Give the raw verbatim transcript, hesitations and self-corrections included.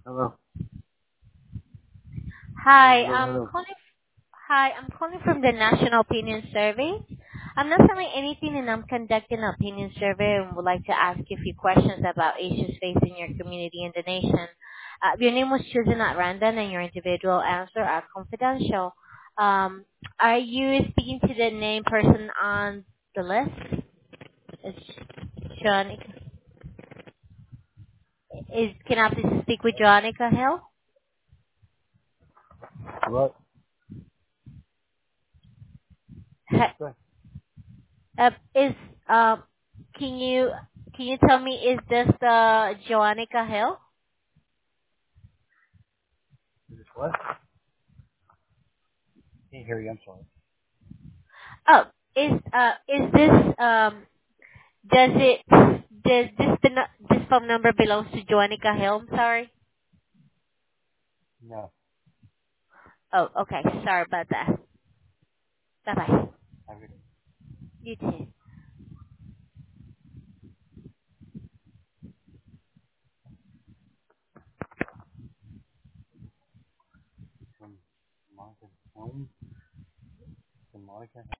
Hello. Hello, Hi, hello, I'm hello. calling. Hi, I'm calling from the National Opinion Survey. I'm not selling anything, and I'm conducting an opinion survey, and would like to ask you a few questions about issues facing your community and the nation. Uh, your name was chosen at random, and your individual answer are confidential. Um, are you speaking to the named person on the list? Is Jonica? Is can I please speak with Jonica Hill? What? What'd Ha- you say? Uh, is uh, can you can you tell me, is this the Joannica Hill? Is this what? Can't hear you. I'm sorry. Oh, is uh is this um does it does this the nu- this phone number belongs to Joannica Hill? I'm sorry. No. Oh, okay. Sorry about that. Bye bye. I really You too. from Monica home. From Monica